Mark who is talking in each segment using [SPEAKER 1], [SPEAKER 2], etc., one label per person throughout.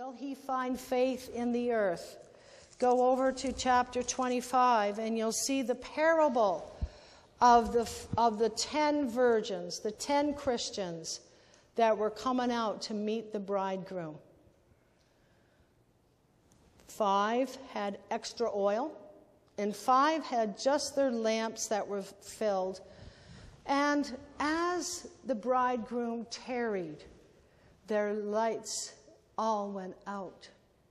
[SPEAKER 1] Will he find faith in the earth? Go over to chapter 25 and you'll see the parable of the 10 virgins, the 10 Christians that were coming out to meet the bridegroom. 5 had extra oil, and 5 had just their lamps that were filled. And as the bridegroom tarried, their lights all went out.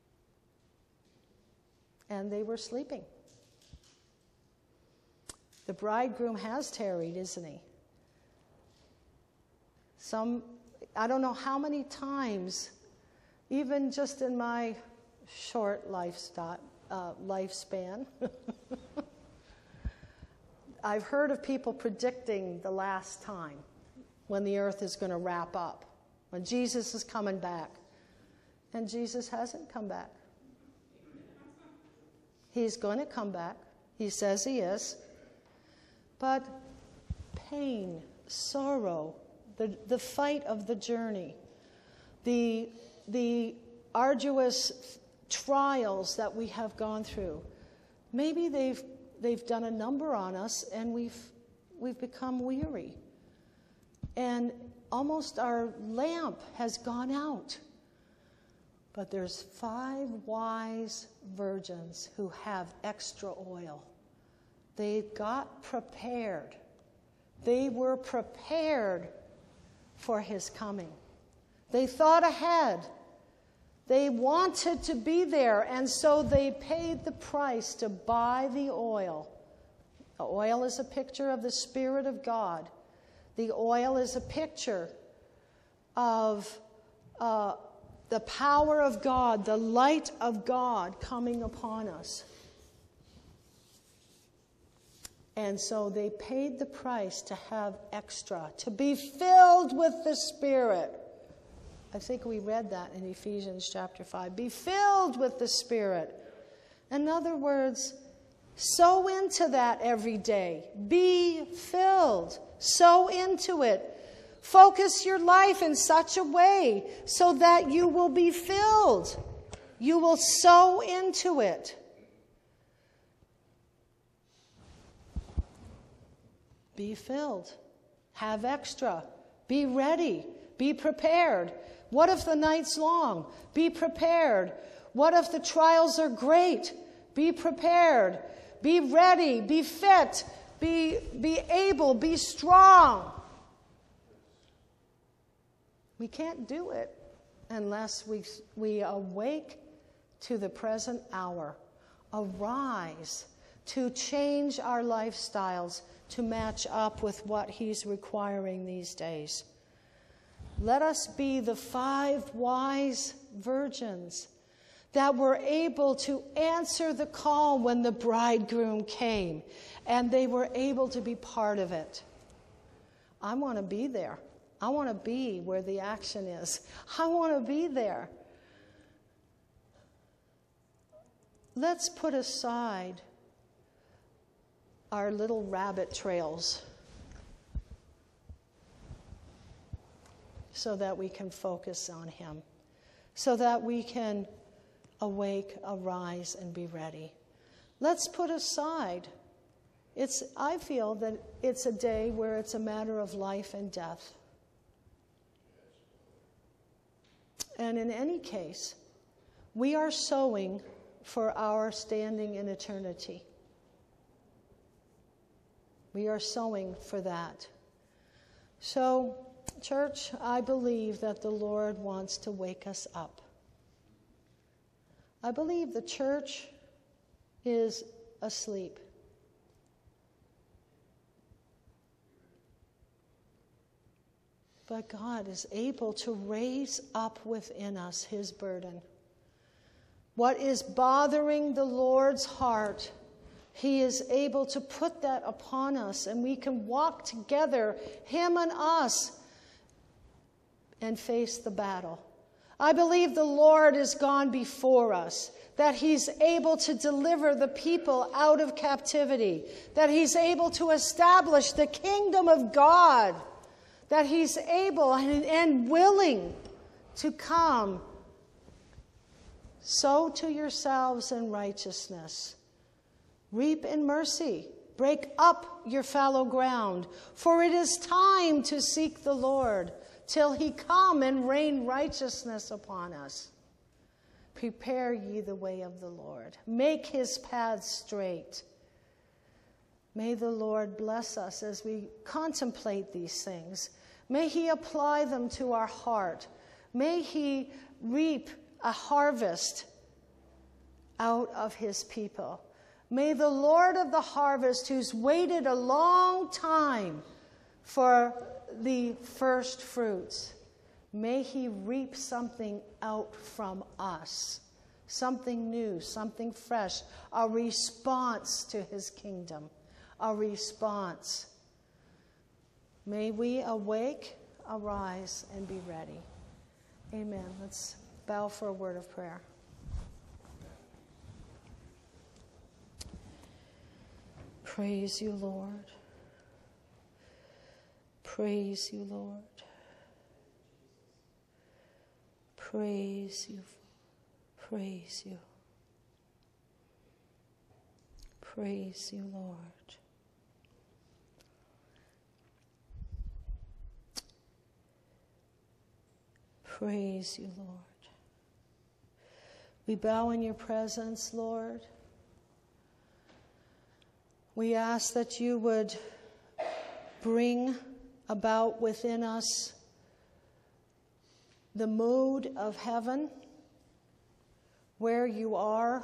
[SPEAKER 1] And they were sleeping. The bridegroom has tarried, isn't he? I don't know how many times, even just in my short lifespan, I've heard of people predicting the last time when the earth is going to wrap up, when Jesus is coming back. And Jesus hasn't come back. He's going to come back. He says he is. But pain, sorrow, the fight of the journey, the arduous trials that we have gone through, maybe they've done a number on us, and we've become weary. And almost our lamp has gone out. But there's 5 wise virgins who have extra oil. They got prepared. They were prepared for his coming. They thought ahead. They wanted to be there, and so they paid the price to buy the oil. The oil is a picture of the Spirit of God. The oil is a picture of the power of God, the light of God coming upon us. And so they paid the price to have extra, to be filled with the Spirit. I think we read that in Ephesians chapter 5. Be filled with the Spirit. In other words, sow into that every day. Be filled. Sow into it. Focus your life in such a way so that you will be filled. You will sow into it. Be filled. Have extra. Be ready. Be prepared. What if the night's long? Be prepared. What if the trials are great? Be prepared. Be ready. Be fit. Be able. Be strong. We can't do it unless we awake to the present hour. Arise to change our lifestyles to match up with what he's requiring these days. Let us be the 5 wise virgins that were able to answer the call when the bridegroom came, and they were able to be part of it. I want to be there. I want to be where the action is. I want to be there. Let's put aside our little rabbit trails so that we can focus on him, so that we can awake, arise, and be ready. Let's put aside. I feel that it's a day where it's a matter of life and death. And in any case, we are sowing for our standing in eternity. We are sowing for that. So, church, I believe that the Lord wants to wake us up. I believe the church is asleep. But God is able to raise up within us his burden. What is bothering the Lord's heart, he is able to put that upon us, and we can walk together, him and us, and face the battle. I believe the Lord has gone before us, that he's able to deliver the people out of captivity, that he's able to establish the kingdom of God, that he's able and willing to come Sow to yourselves in righteousness. Reap in mercy. Break up your fallow ground. For it is time to seek the Lord till he come and rain righteousness upon us. Prepare ye the way of the Lord. Make his paths straight. May the Lord bless us as we contemplate these things. May he apply them to our heart. May he reap a harvest out of his people. May the Lord of the harvest, who's waited a long time for the first fruits, may he reap something out from us, something new, something fresh, a response to his kingdom, a response. May we awake, arise, and be ready. Amen. Let's bow for a word of prayer. Praise you, Lord. Praise you, Lord. Praise you. Praise you. Praise you, Lord. Praise you, Lord. We bow in your presence, Lord. We ask that you would bring about within us the mood of heaven, where you are,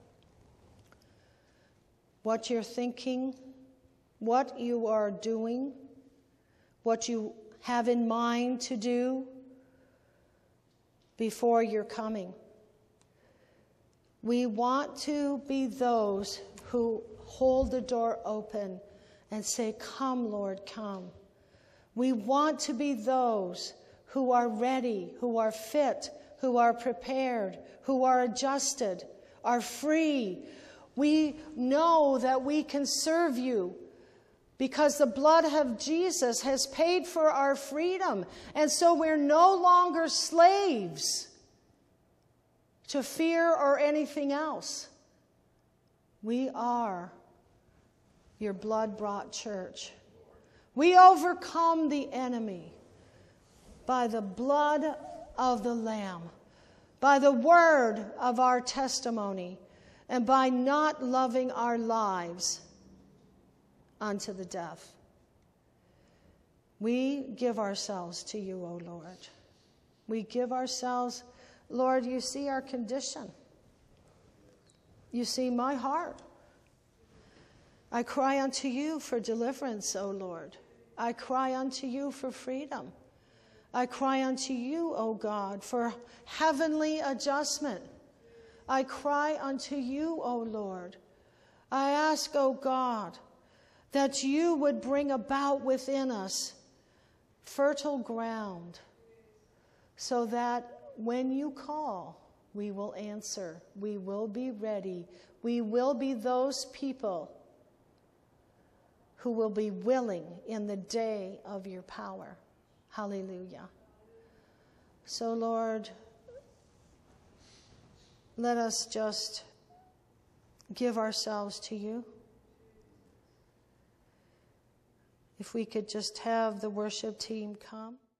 [SPEAKER 1] what you're thinking, what you are doing, what you have in mind to do before your coming. We want to be those who hold the door open and say, "Come, Lord, come." We want to be those who are ready, who are fit, who are prepared, who are adjusted, are free. We know that we can serve you because the blood of Jesus has paid for our freedom. And so we're no longer slaves to fear or anything else. We are your blood-bought church. We overcome the enemy by the blood of the Lamb, by the word of our testimony, and by not loving our lives unto the death. We give ourselves to you, O Lord. We give ourselves, Lord, you see our condition. You see my heart. I cry unto you for deliverance, O Lord. I cry unto you for freedom. I cry unto you, O God, for heavenly adjustment. I cry unto you, O Lord. I ask, O God, that you would bring about within us fertile ground so that when you call, we will answer. We will be ready. We will be those people who will be willing in the day of your power. Hallelujah. So, Lord, let us just give ourselves to you. If we could just have the worship team come.